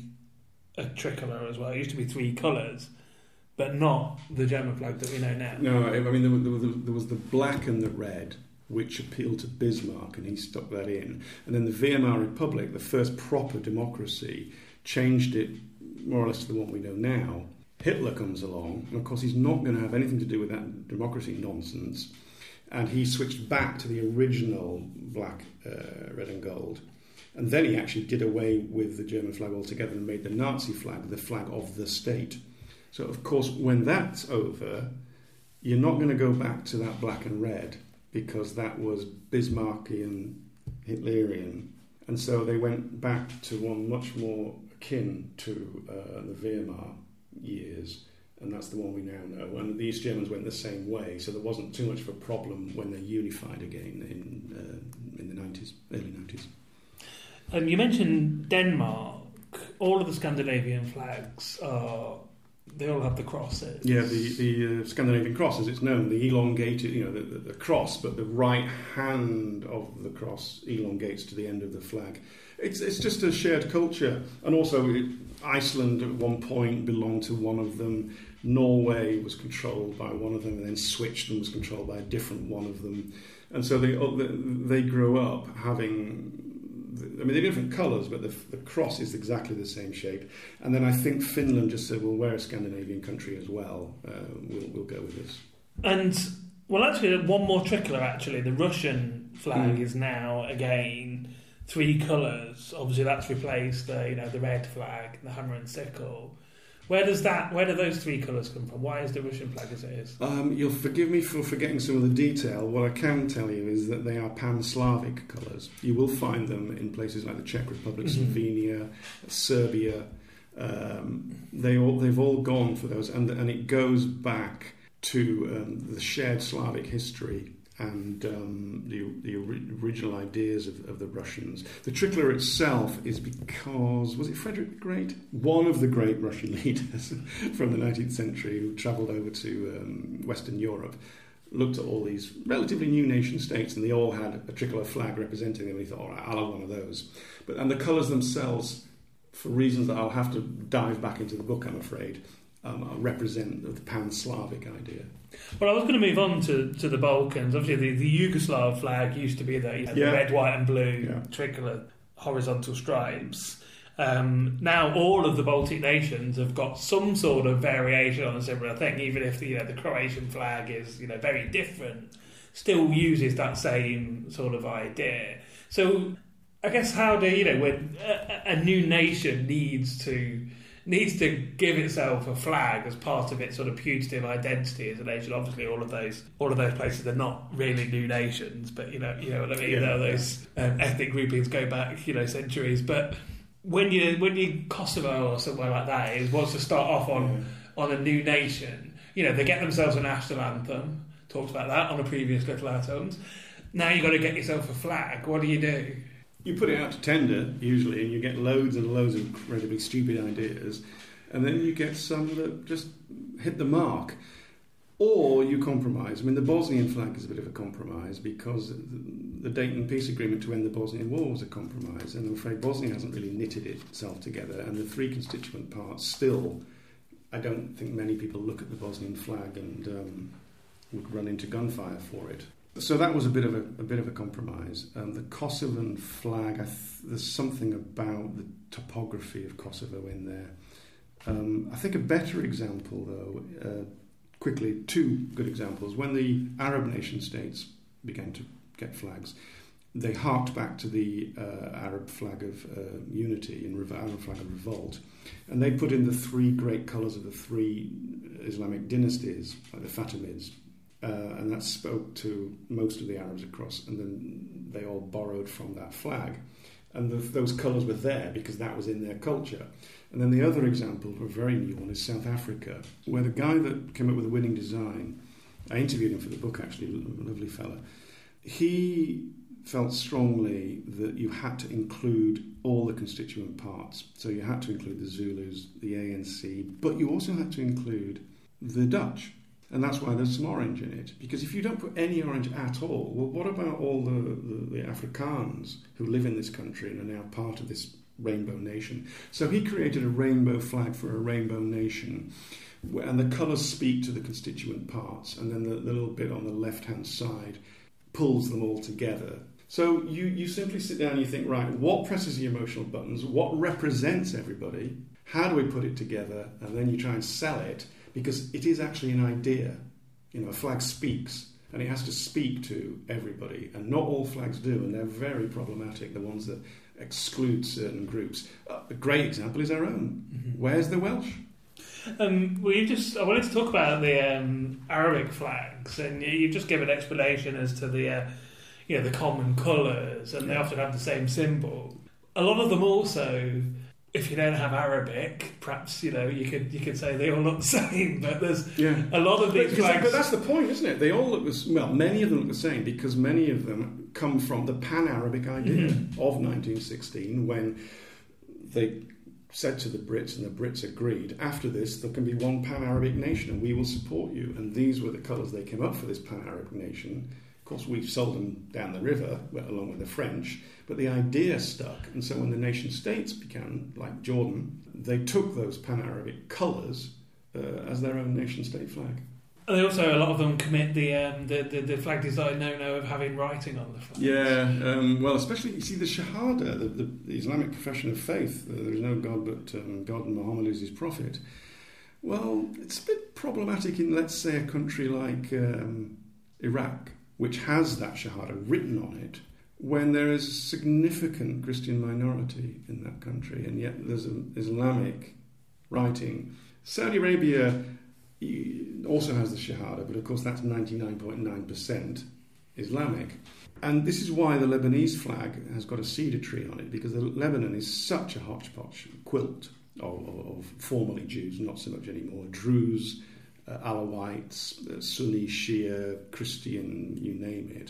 a tricolour as well. It used to be three colours, but not the German flag that we know now. No, I mean, there was, there was, there was the black and the red, which appealed to Bismarck, and he stuck that in. And then the Weimar Republic, the first proper democracy, changed it more or less to the one we know now. Hitler comes along, and of course he's not going to have anything to do with that democracy nonsense, and he switched back to the original black, uh, red and gold. And then he actually did away with the German flag altogether and made the Nazi flag the flag of the state. So of course when that's over, you're not going to go back to that black and red, because that was Bismarckian, Hitlerian. And so they went back to one much more akin to uh, the Weimar years, and that's the one we now know. And the East Germans went the same way, so there wasn't too much of a problem when they unified again in uh, in the nineties, early nineties. Um, you mentioned Denmark. All of the Scandinavian flags are, they all have the crosses. Yeah, the, the uh, Scandinavian cross, as it's known, the elongated, you know, the, the, the cross, but the right hand of the cross elongates to the end of the flag. It's it's just a shared culture, and also it, Iceland at one point belonged to one of them. Norway was controlled by one of them, and then switched and was controlled by a different one of them. And so they they grew up having, I mean, they're different colours, but the, the cross is exactly the same shape. And then I think Finland just said, well, we're a Scandinavian country as well. Uh, we'll we'll go with this. And well, actually, one more tricolour. Actually, the Russian flag Mm. is now again three colours. Obviously, that's replaced the you know the red flag, the hammer and sickle. Where does that? Where do those three colours come from? Why is the Russian flag as it is? Um, you'll forgive me for forgetting some of the detail. What I can tell you is that they are pan-Slavic colours. You will find them in places like the Czech Republic, Mm-hmm. Slovenia, Serbia. Um, they all they've all gone for those, and and it goes back to um, the shared Slavic history and um, the, the original ideas of, of the Russians. The tricolour itself is because, was it Frederick the Great? One of the great Russian leaders from the nineteenth century who travelled over to um, Western Europe, looked at all these relatively new nation states, and they all had a tricolour flag representing them, and he thought, all right, I'll have one of those. But And the colours themselves, for reasons that I'll have to dive back into the book, I'm afraid, um, represent the pan-Slavic idea. Well, I was going to move on to, to the Balkans. Obviously, the, the Yugoslav flag used to be the, you know, yeah. the red, white and blue yeah. tricolour horizontal stripes. Um, now, all of the Baltic nations have got some sort of variation on a similar thing, even if the, you know, the Croatian flag is, you know, very different, still uses that same sort of idea. So, I guess how do, you know, when a, a new nation needs to... needs to give itself a flag as part of its sort of putative identity as a nation. Obviously, all of those, all of those places are not really new nations, but you know, you know what I mean. Yeah. You know, those um, ethnic groupings go back, you know, centuries. But when you, when you Kosovo or somewhere like that is wants to start off on yeah. on a new nation, you know, they get themselves a national anthem. Talked about that on a previous Little Atoms. Now you've got to get yourself a flag. What do you do? You put it out to tender, usually, and you get loads and loads of incredibly stupid ideas, and then you get some that just hit the mark. Or you compromise. I mean, the Bosnian flag is a bit of a compromise because the Dayton Peace Agreement to end the Bosnian War was a compromise, and I'm afraid Bosnia hasn't really knitted itself together, and the three constituent parts still, I don't think many people look at the Bosnian flag and um, would run into gunfire for it. So that was a bit of a, a bit of a compromise. Um, the Kosovan flag, I th- there's something about the topography of Kosovo in there. Um, I think a better example, though, uh, quickly, two good examples. When the Arab nation states began to get flags, they harked back to the uh, Arab flag of uh, unity and Re- Arab flag of revolt, and they put in the three great colours of the three Islamic dynasties, like the Fatimids. Uh, and that spoke to most of the Arabs across, and then they all borrowed from that flag. And the, those colours were there because that was in their culture. And then the other example, a very new one, is South Africa, where the guy that came up with the winning design, I interviewed him for the book actually, a lovely fella, he felt strongly that you had to include all the constituent parts. So you had to include the Zulus, the A N C, but you also had to include the Dutch. And that's why there's some orange in it. Because if you don't put any orange at all, well, what about all the, the, the Afrikaans who live in this country and are now part of this rainbow nation? So he created a rainbow flag for a rainbow nation. And the colours speak to the constituent parts. And then the, the little bit on the left-hand side pulls them all together. So you, you simply sit down and you think, right, what presses the emotional buttons? What represents everybody? How do we put it together? And then you try and sell it. Because it is actually an idea. You know, a flag speaks, and it has to speak to everybody. And not all flags do, and they're very problematic, the ones that exclude certain groups. Uh, a great example is our own. Mm-hmm. Where's the Welsh? Um, well, you just, I wanted to talk about the um, Arabic flags, and you just give an explanation as to the, uh, you know, the common colours, and they often have the same symbol. A lot of them also... If you don't have Arabic, perhaps you know you could you could say they all look the same. But there's yeah. a lot of these but, flags. But that's the point, isn't it? They all look the, well. Many of them look the same because many of them come from the Pan-Arabic idea mm-hmm. of nineteen sixteen, when they said to the Brits, and the Brits agreed. After this, there can be one Pan-Arabic nation, and we will support you. And these were the colours they came up for this Pan-Arabic nation. Of course, we sold them down the river, along with the French, but the idea stuck. And so when the nation-states began, like Jordan, they took those Pan-Arabic colours uh, as their own nation-state flag. And they also, a lot of them commit the um, the, the, the flag design no-no of having writing on the flag. Yeah, um, well, especially, you see, the Shahada, the, the, the Islamic profession of faith, uh, there is no God but um, God, and Muhammad is his prophet. Well, it's a bit problematic in, let's say, a country like um, Iraq, which has that Shahada written on it, when there is a significant Christian minority in that country, and yet there's an Islamic writing. Saudi Arabia also has the Shahada, but of course that's ninety-nine point nine percent Islamic. And this is why the Lebanese flag has got a cedar tree on it, because Lebanon is such a hodgepodge quilt of, of, of formerly Jews, not so much anymore, Druze, uh, Alawites, uh, Sunni, Shia, Christian, you name it.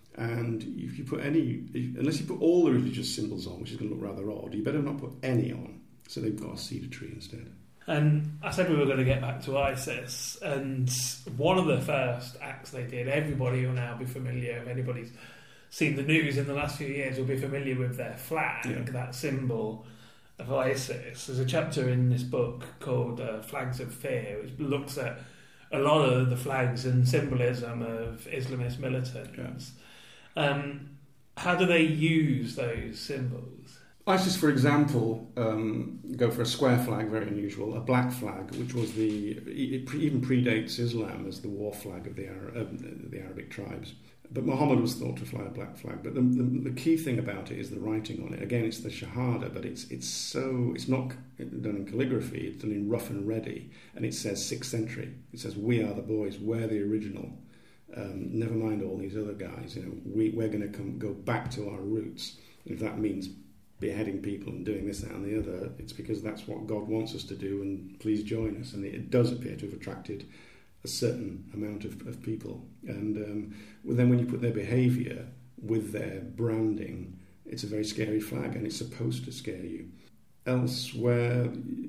And if you put any, if, unless you put all the religious symbols on, which is going to look rather odd, you better not put any on. So they've got a cedar tree instead. And I said we were going to get back to ISIS, and one of the first acts they did, everybody will now be familiar, if anybody's seen the news in the last few years, will be familiar with their flag, yeah. that symbol of ISIS. There's a chapter in this book called uh, Flags of Fear, which looks at a lot of the flags and symbolism of Islamist militants. Yeah. Um, how do they use those symbols? ISIS, for example, um, go for a square flag, very unusual, a black flag, which was the, it pre, even predates Islam as the war flag of the, Arab, uh, the Arabic tribes. But Muhammad was thought to fly a black flag. But the, the, the key thing about it is the writing on it. Again, it's the Shahada, but it's it's so it's not done in calligraphy. It's done in rough and ready, and it says sixth century. It says, "We are the boys. We're the original. Um, never mind all these other guys. You know, we we're going to come go back to our roots. And if that means beheading people and doing this, that, and the other, it's because that's what God wants us to do. And please join us." And it, it does appear to have attracted a certain amount of, of people. And um, well, then when you put their behaviour with their branding, it's a very scary flag, and it's supposed to scare you. Elsewhere,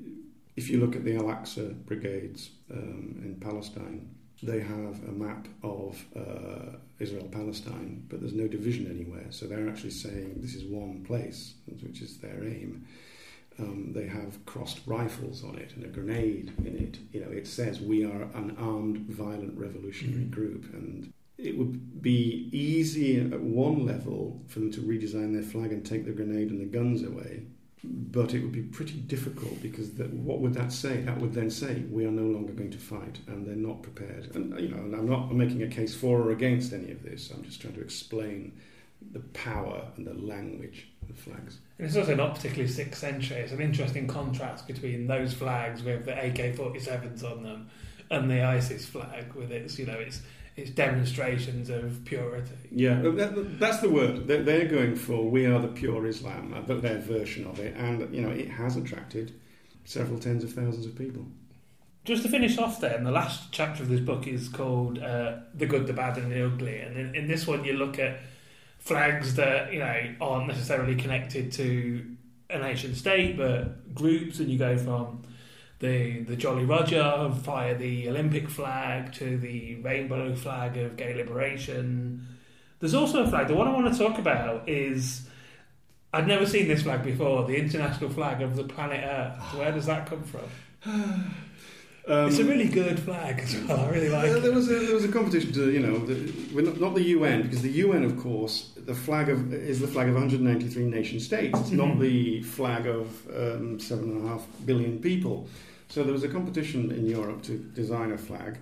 if you look at the Al-Aqsa brigades um, in Palestine, they have a map of uh, Israel-Palestine, but there's no division anywhere. So they're actually saying this is one place, which is their aim. Um, they have crossed rifles on it and a grenade in it. You know, it says we are an armed, violent revolutionary group, and it would be easy at one level for them to redesign their flag and take the grenade and the guns away, but it would be pretty difficult because the, what would that say? That would then say we are no longer going to fight, and they're not prepared. And you know, and I'm not making a case for or against any of this. I'm just trying to explain the power and the language of the flags. And it's also not particularly sixth century. It's an interesting contrast between those flags with the A K forty-sevens on them and the ISIS flag with its, you know, its its demonstrations of purity. Yeah, that, that's the word. They're, they're going for we are the pure Islam, their version of it, and you know it has attracted several tens of thousands of people. Just to finish off then, the last chapter of this book is called uh, The Good, the Bad and the Ugly, and in, in this one you look at flags that, you know, aren't necessarily connected to a nation state, but groups, and you go from the the Jolly Roger via the Olympic flag to the rainbow flag of gay liberation. There's also a flag, the one I want to talk about is, I'd never seen this flag before, the international flag of the planet Earth. Where does that come from? Um, it's a really good flag as well. I really like uh, it. There was a, there was a competition to, you know, the, we're not, not the U N, because the U N, of course, the flag of is the flag of one hundred ninety-three nation states. It's not the flag of um, seven and a half billion people. So there was a competition in Europe to design a flag,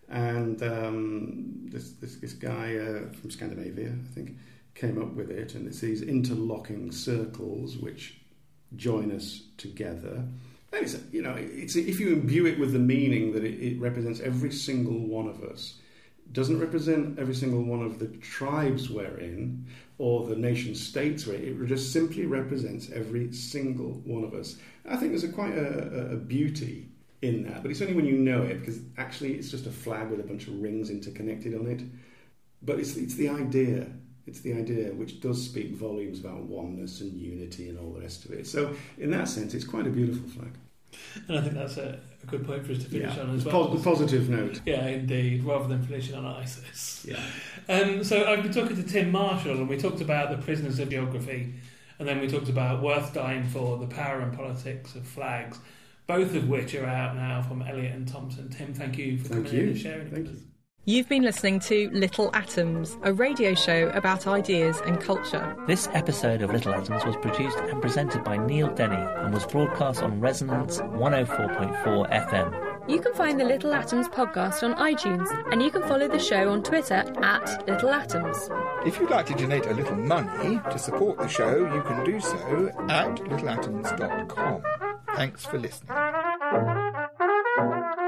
and um, this, this this guy uh, from Scandinavia, I think, came up with it, and it's these interlocking circles which join us together. And it's, you know, it's, if you imbue it with the meaning that it, it represents every single one of us, it doesn't represent every single one of the tribes we're in or the nation states we're in, it just simply represents every single one of us. I think there's a, quite a, a beauty in that, but it's only when you know it, because actually it's just a flag with a bunch of rings interconnected on it. But it's it's the idea. It's the idea which does speak volumes about oneness and unity and all the rest of it. So in that sense, it's quite a beautiful flag. And I think that's a, a good point for us to finish yeah. on as well. A positive note. Yeah, indeed, rather than finishing on ISIS. Yeah. Um, so I've been talking to Tim Marshall, and we talked about the prisoners of geography, and then we talked about Worth Dying For, the power and politics of flags, both of which are out now from Elliott and Thompson. Tim, thank you for thank coming you. in and sharing thank with us. You. You've been listening to Little Atoms, a radio show about ideas and culture. This episode of Little Atoms was produced and presented by Neil Denny and was broadcast on Resonance one oh four point four F M. You can find the Little Atoms podcast on iTunes, and you can follow the show on Twitter at Little Atoms. If you'd like to donate a little money to support the show, you can do so at little atoms dot com. Thanks for listening.